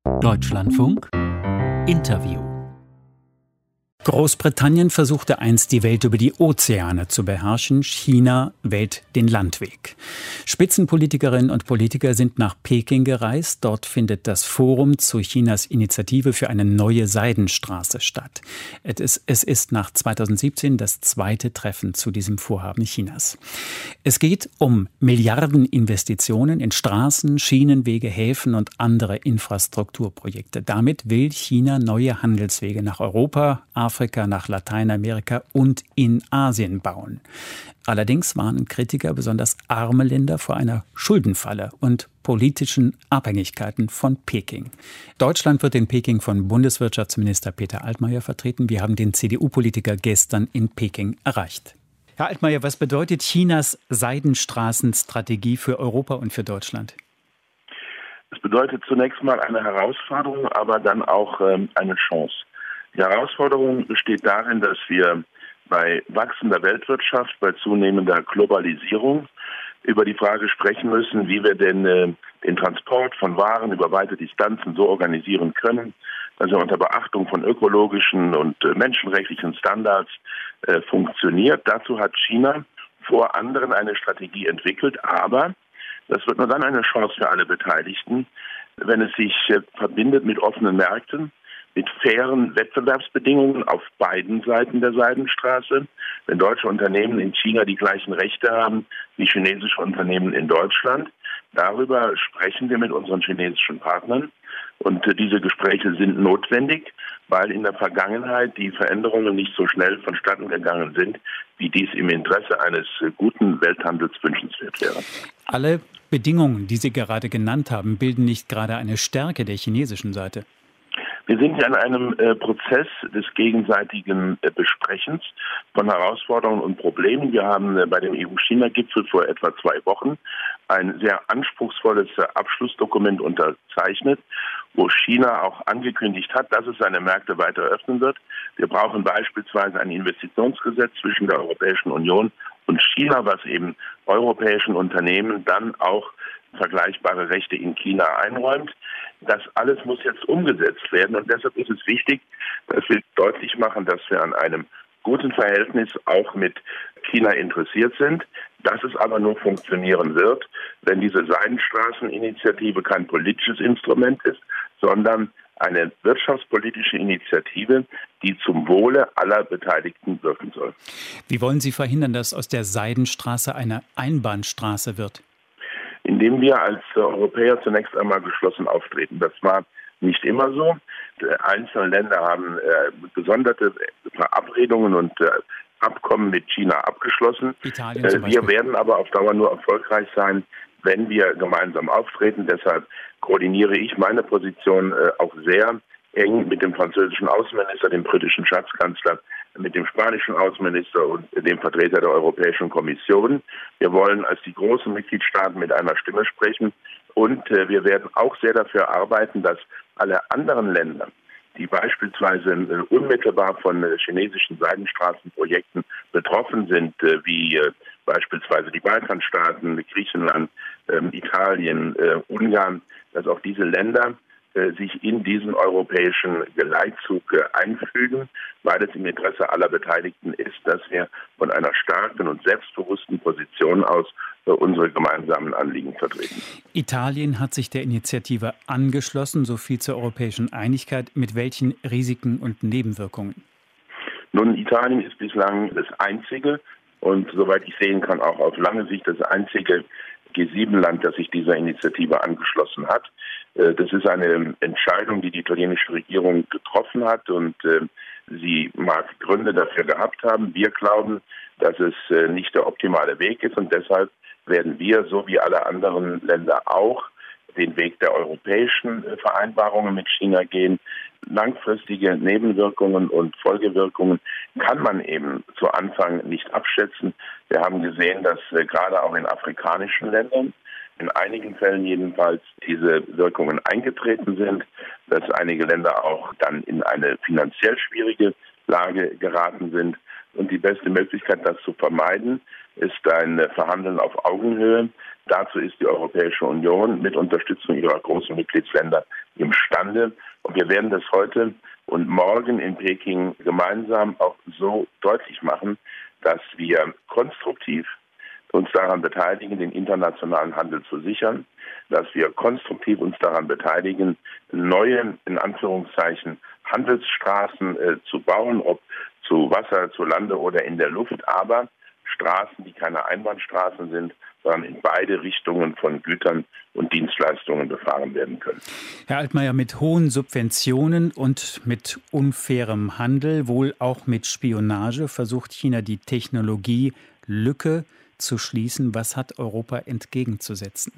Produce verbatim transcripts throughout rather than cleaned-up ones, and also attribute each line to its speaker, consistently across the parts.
Speaker 1: Deutschlandfunk Interview. Großbritannien versuchte einst, die Welt über die Ozeane zu beherrschen. China wählt den Landweg. Spitzenpolitikerinnen und Politiker sind nach Peking gereist. Dort findet das Forum zu Chinas Initiative für eine neue Seidenstraße statt. Es ist, es ist nach zweitausendsiebzehn das zweite Treffen zu diesem Vorhaben Chinas. Es geht um Milliardeninvestitionen in Straßen, Schienenwege, Häfen und andere Infrastrukturprojekte. Damit will China neue Handelswege nach Europa, Afrika, nach Lateinamerika und in Asien bauen. Allerdings warnen Kritiker besonders arme Länder vor einer Schuldenfalle und politischen Abhängigkeiten von Peking. Deutschland wird in Peking von Bundeswirtschaftsminister Peter Altmaier vertreten. Wir haben den C D U-Politiker gestern in Peking erreicht. Herr Altmaier, was bedeutet Chinas Seidenstraßenstrategie für Europa und für Deutschland?
Speaker 2: Es bedeutet zunächst mal eine Herausforderung, aber dann auch ähm, eine Chance. Die Herausforderung besteht darin, dass wir bei wachsender Weltwirtschaft, bei zunehmender Globalisierung über die Frage sprechen müssen, wie wir denn äh, den Transport von Waren über weite Distanzen so organisieren können, dass er unter Beachtung von ökologischen und äh, menschenrechtlichen Standards äh, funktioniert. Dazu hat China vor anderen eine Strategie entwickelt, aber das wird nur dann eine Chance für alle Beteiligten, wenn es sich äh, verbindet mit offenen Märkten, mit fairen Wettbewerbsbedingungen auf beiden Seiten der Seidenstraße. Wenn deutsche Unternehmen in China die gleichen Rechte haben wie chinesische Unternehmen in Deutschland, darüber sprechen wir mit unseren chinesischen Partnern. Und äh, diese Gespräche sind notwendig, weil in der Vergangenheit die Veränderungen nicht so schnell vonstatten gegangen sind, wie dies im Interesse eines äh, guten Welthandels wünschenswert wäre.
Speaker 1: Alle Bedingungen, die Sie gerade genannt haben, bilden nicht gerade eine Stärke der chinesischen Seite.
Speaker 2: Wir sind ja in einem äh, Prozess des gegenseitigen äh, Besprechens von Herausforderungen und Problemen. Wir haben äh, bei dem E U-China-Gipfel vor etwa zwei Wochen ein sehr anspruchsvolles äh, Abschlussdokument unterzeichnet, wo China auch angekündigt hat, dass es seine Märkte weiter öffnen wird. Wir brauchen beispielsweise ein Investitionsgesetz zwischen der Europäischen Union und China, was eben europäischen Unternehmen dann auch vergleichbare Rechte in China einräumt. Das alles muss jetzt umgesetzt werden und deshalb ist es wichtig, dass wir deutlich machen, dass wir an einem guten Verhältnis auch mit China interessiert sind, dass es aber nur funktionieren wird, wenn diese Seidenstraßeninitiative kein politisches Instrument ist, sondern eine wirtschaftspolitische Initiative, die zum Wohle aller Beteiligten wirken soll.
Speaker 1: Wie wollen Sie verhindern, dass aus der Seidenstraße eine Einbahnstraße wird?
Speaker 2: Indem wir als Europäer zunächst einmal geschlossen auftreten. Das war nicht immer so. Einzelne Länder haben äh, gesonderte Verabredungen und äh, Abkommen mit China abgeschlossen.
Speaker 1: Italien
Speaker 2: äh,
Speaker 1: zum Beispiel.
Speaker 2: Wir werden aber auf Dauer nur erfolgreich sein, wenn wir gemeinsam auftreten. Deshalb koordiniere ich meine Position äh, auch sehr eng mit dem französischen Außenminister, dem britischen Schatzkanzler, mit dem spanischen Außenminister und dem Vertreter der Europäischen Kommission. Wir wollen als die großen Mitgliedstaaten mit einer Stimme sprechen und äh, wir werden auch sehr dafür arbeiten, dass alle anderen Länder, die beispielsweise äh, unmittelbar von äh, chinesischen Seidenstraßenprojekten betroffen sind, äh, wie äh, beispielsweise die Balkanstaaten, Griechenland, äh, Italien, äh, Ungarn, dass auch diese Länder sich in diesen europäischen Geleitzug einfügen, weil es im Interesse aller Beteiligten ist, dass wir von einer starken und selbstbewussten Position aus unsere gemeinsamen Anliegen vertreten.
Speaker 1: Italien hat sich der Initiative angeschlossen, so viel zur europäischen Einigkeit. Mit welchen Risiken und Nebenwirkungen?
Speaker 2: Nun, Italien ist bislang das einzige und soweit ich sehen kann auch auf lange Sicht das einzige G sieben Land, das sich dieser Initiative angeschlossen hat. Das ist eine Entscheidung, die die italienische Regierung getroffen hat und sie mag Gründe dafür gehabt haben. Wir glauben, dass es nicht der optimale Weg ist und deshalb werden wir, so wie alle anderen Länder auch, den Weg der europäischen Vereinbarungen mit China gehen. Langfristige Nebenwirkungen und Folgewirkungen kann man eben zu Anfang nicht abschätzen. Wir haben gesehen, dass äh, gerade auch in afrikanischen Ländern, in einigen Fällen jedenfalls, diese Wirkungen eingetreten sind, dass einige Länder auch dann in eine finanziell schwierige Lage geraten sind. Und die beste Möglichkeit, das zu vermeiden, ist ein Verhandeln auf Augenhöhe. Dazu ist die Europäische Union mit Unterstützung ihrer großen Mitgliedsländer imstande. Und wir werden das heute und morgen in Peking gemeinsam auch so deutlich machen, dass wir konstruktiv uns daran beteiligen, den internationalen Handel zu sichern, dass wir konstruktiv uns daran beteiligen, neue, in Anführungszeichen, Handelsstraßen äh, zu bauen, ob zu Wasser, zu Lande oder in der Luft, aber Straßen, die keine Einbahnstraßen sind, sondern in beide Richtungen von Gütern und Dienstleistungen befahren werden können.
Speaker 1: Herr Altmaier, mit hohen Subventionen und mit unfairem Handel, wohl auch mit Spionage, versucht China die Technologielücke zu schließen. Was hat Europa entgegenzusetzen?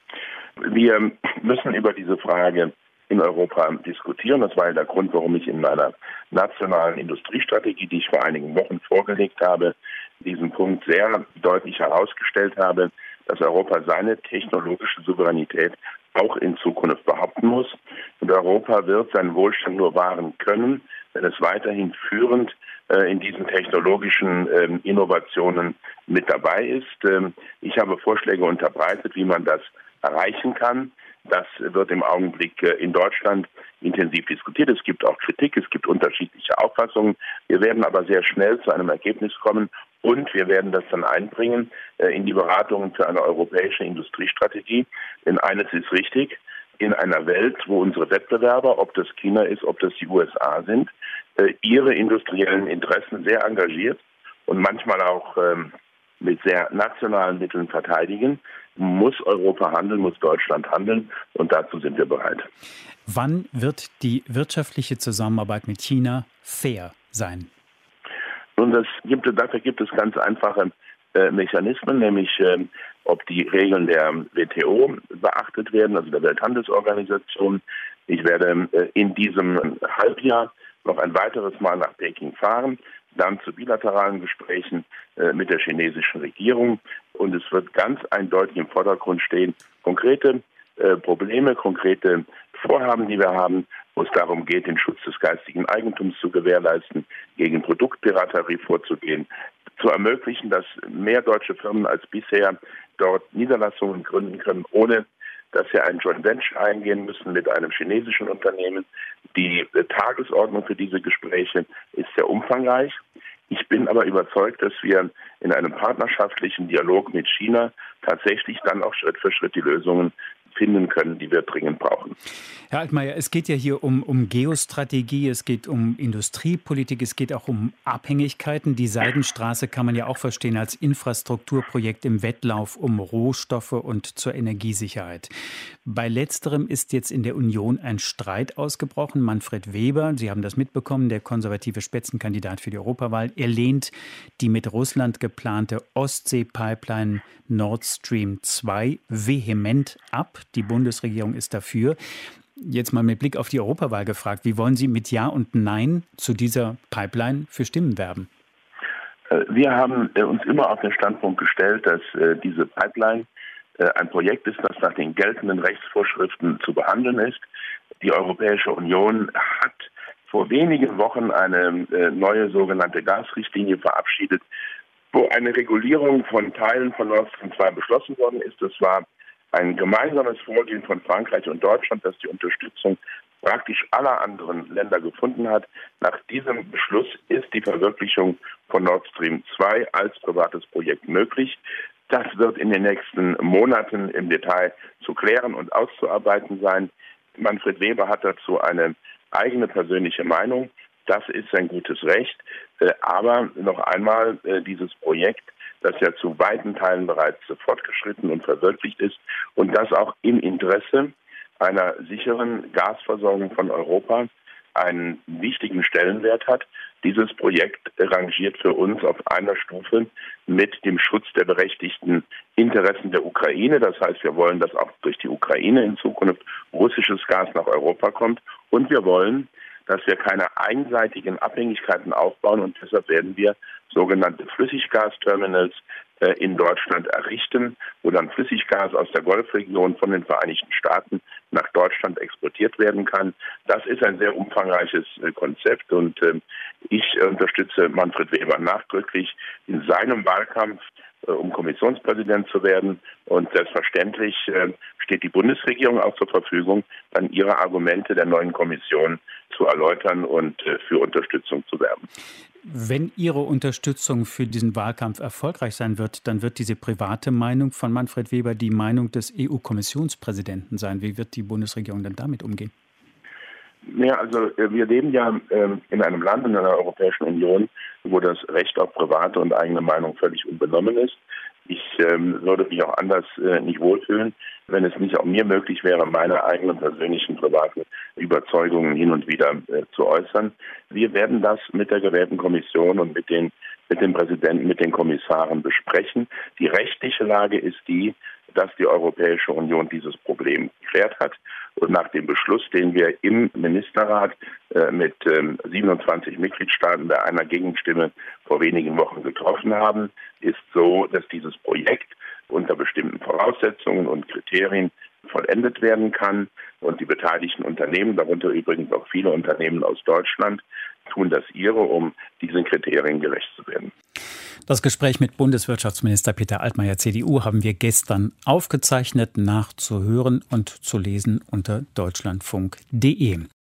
Speaker 2: Wir müssen über diese Frage in Europa diskutieren. Das war der Grund, warum ich in meiner nationalen Industriestrategie, die ich vor einigen Wochen vorgelegt habe, diesen Punkt sehr deutlich herausgestellt habe, dass Europa seine technologische Souveränität auch in Zukunft behaupten muss. Und Europa wird seinen Wohlstand nur wahren können, wenn es weiterhin führend äh, in diesen technologischen äh, Innovationen mit dabei ist. Ähm, ich habe Vorschläge unterbreitet, wie man das erreichen kann. Das wird im Augenblick äh, in Deutschland intensiv diskutiert. Es gibt auch Kritik, es gibt unterschiedliche Auffassungen. Wir werden aber sehr schnell zu einem Ergebnis kommen und wir werden das dann einbringen äh, in die Beratungen für eine europäische Industriestrategie. Denn eines ist richtig, in einer Welt, wo unsere Wettbewerber, ob das China ist, ob das die U S A sind, äh, ihre industriellen Interessen sehr engagiert und manchmal auch ähm, mit sehr nationalen Mitteln verteidigen, muss Europa handeln, muss Deutschland handeln und dazu sind wir bereit.
Speaker 1: Wann wird die wirtschaftliche Zusammenarbeit mit China fair sein?
Speaker 2: Nun, das gibt, dafür gibt es ganz einfache äh, Mechanismen, nämlich äh, ob die Regeln der W T O beachtet werden, also der Welthandelsorganisation. Ich werde äh, in diesem Halbjahr noch ein weiteres Mal nach Peking fahren, dann zu bilateralen Gesprächen äh, mit der chinesischen Regierung. Und es wird ganz eindeutig im Vordergrund stehen, konkrete äh, Probleme, konkrete Vorhaben, die wir haben, wo es darum geht, den Schutz des geistigen Eigentums zu gewährleisten, gegen Produktpiraterie vorzugehen, zu ermöglichen, dass mehr deutsche Firmen als bisher dort Niederlassungen gründen können, ohne dass sie ein Joint Venture eingehen müssen mit einem chinesischen Unternehmen. Die Tagesordnung für diese Gespräche ist sehr umfangreich. Ich bin aber überzeugt, dass wir in einem partnerschaftlichen Dialog mit China tatsächlich dann auch Schritt für Schritt die Lösungen finden können, die wir dringend brauchen.
Speaker 1: Herr Altmaier, es geht ja hier um, um Geostrategie, es geht um Industriepolitik, es geht auch um Abhängigkeiten. Die Seidenstraße kann man ja auch verstehen als Infrastrukturprojekt im Wettlauf um Rohstoffe und zur Energiesicherheit. Bei letzterem ist jetzt in der Union ein Streit ausgebrochen. Manfred Weber, Sie haben das mitbekommen, der konservative Spitzenkandidat für die Europawahl, er lehnt die mit Russland geplante Ostsee-Pipeline Nord Stream zwei vehement ab. Die Bundesregierung ist dafür. Jetzt mal mit Blick auf die Europawahl gefragt. Wie wollen Sie mit Ja und Nein zu dieser Pipeline für Stimmen werben?
Speaker 2: Wir haben uns immer auf den Standpunkt gestellt, dass diese Pipeline ein Projekt ist, das nach den geltenden Rechtsvorschriften zu behandeln ist. Die Europäische Union hat vor wenigen Wochen eine neue sogenannte Gasrichtlinie verabschiedet, wo eine Regulierung von Teilen von Nord Stream zwei beschlossen worden ist. Das war ein gemeinsames Vorgehen von Frankreich und Deutschland, das die Unterstützung praktisch aller anderen Länder gefunden hat. Nach diesem Beschluss ist die Verwirklichung von Nord Stream zwei als privates Projekt möglich. Das wird in den nächsten Monaten im Detail zu klären und auszuarbeiten sein. Manfred Weber hat dazu eine eigene persönliche Meinung. Das ist sein gutes Recht. Aber noch einmal, dieses Projekt, das ja zu weiten Teilen bereits fortgeschritten und verwirklicht ist und das auch im Interesse einer sicheren Gasversorgung von Europa einen wichtigen Stellenwert hat. Dieses Projekt rangiert für uns auf einer Stufe mit dem Schutz der berechtigten Interessen der Ukraine. Das heißt, wir wollen, dass auch durch die Ukraine in Zukunft russisches Gas nach Europa kommt. Und wir wollen, dass wir keine einseitigen Abhängigkeiten aufbauen. Und deshalb werden wir sogenannte Flüssiggasterminals äh, in Deutschland errichten, wo dann Flüssiggas aus der Golfregion von den Vereinigten Staaten nach Deutschland exportiert werden kann. Das ist ein sehr umfangreiches äh, Konzept und äh, ich unterstütze Manfred Weber nachdrücklich in seinem Wahlkampf um Kommissionspräsident zu werden. Und selbstverständlich steht die Bundesregierung auch zur Verfügung, dann ihre Argumente der neuen Kommission zu erläutern und für Unterstützung zu werben.
Speaker 1: Wenn Ihre Unterstützung für diesen Wahlkampf erfolgreich sein wird, dann wird diese private Meinung von Manfred Weber die Meinung des E U-Kommissionspräsidenten sein. Wie wird die Bundesregierung denn damit umgehen?
Speaker 2: Ja, also wir leben ja ähm, in einem Land, in einer Europäischen Union, wo das Recht auf private und eigene Meinung völlig unbenommen ist. Ich ähm, würde mich auch anders äh, nicht wohlfühlen, wenn es nicht auch mir möglich wäre, meine eigenen persönlichen privaten Überzeugungen hin und wieder äh, zu äußern. Wir werden das mit der gewählten Kommission und mit den mit dem Präsidenten, mit den Kommissaren besprechen. Die rechtliche Lage ist die, dass die Europäische Union dieses Problem geklärt hat. Und nach dem Beschluss, den wir im Ministerrat äh, mit ähm, siebenundzwanzig Mitgliedstaaten bei einer Gegenstimme vor wenigen Wochen getroffen haben, ist so, dass dieses Projekt unter bestimmten Voraussetzungen und Kriterien vollendet werden kann. Und die beteiligten Unternehmen, darunter übrigens auch viele Unternehmen aus Deutschland, tun das ihre, um diesen Kriterien gerecht zu werden.
Speaker 1: Das Gespräch mit Bundeswirtschaftsminister Peter Altmaier, C D U, haben wir gestern aufgezeichnet, nachzuhören und zu lesen unter deutschlandfunk punkt de.